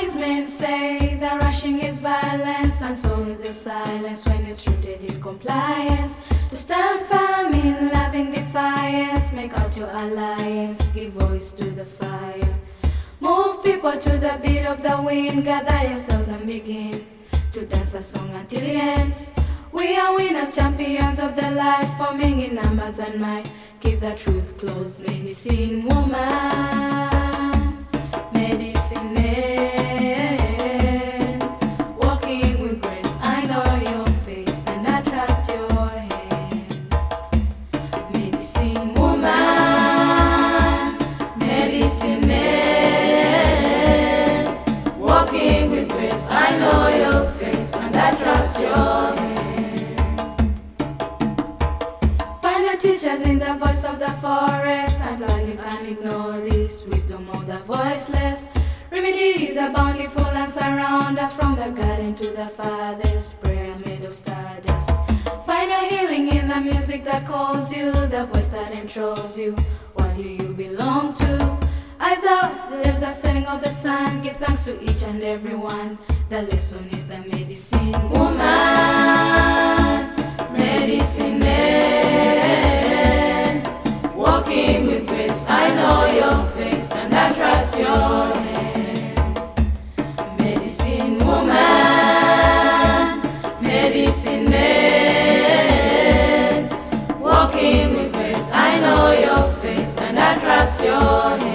wise men say that rushing is violence, and so is the silence when it's rooted in compliance. To stand firm in loving defiance, make out your alliance, give voice to the fire. Move people to the beat of the wind, gather yourselves and begin to dance a song until it ends. We are winners, champions of the light, forming in numbers and might. Keep the truth close, medicine woman, medicine man, walking with grace. I know your face and I trust your hands. Medicine woman, medicine man, walking with grace. I know your face and I trust your hands. Teachers in the voice of the forest, I'm glad you can't ignore this wisdom of the voiceless. Remedies are bountiful and surround us, from the garden to the farthest. Prayers made of stardust. Find a healing in the music that calls you, the voice that enthralls you. What do you belong to? Eyes out, there's the setting of the sun. Give thanks to each and every one. The lesson is the medicine woman, medicine man, walking with grace. I know your face and I trust your hands. Medicine woman, medicine man, walking with grace. I know your face and I trust your hands.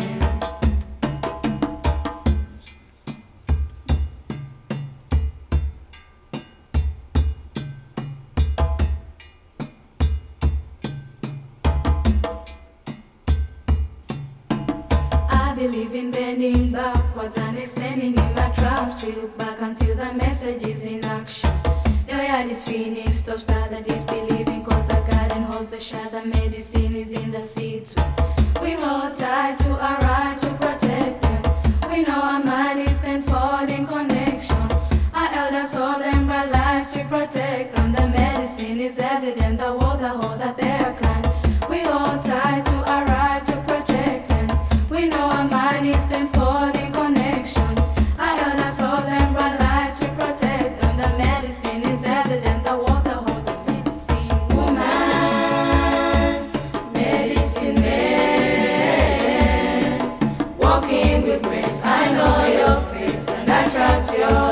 I believe in bending backwards and extending in my trust. Reel back until the message is in action. Your yard is feeding, stop, start the disbelieving, cause the garden holds the shade. The medicine is in the seeds. We hold tight to our right to protect them. We know our mind is tenfold in connection. Our elders hold them bright lives to protect them. The medicine is evident, the wall, the whole, the bear clan. We hold tight to our right to protect them. We know our mind is tenfold in connection. Our elders hold them bright lives to protect them. The medicine is evident, the wall, the whole, the medicine woman, medicine man, walking with grace. I know your face and I trust your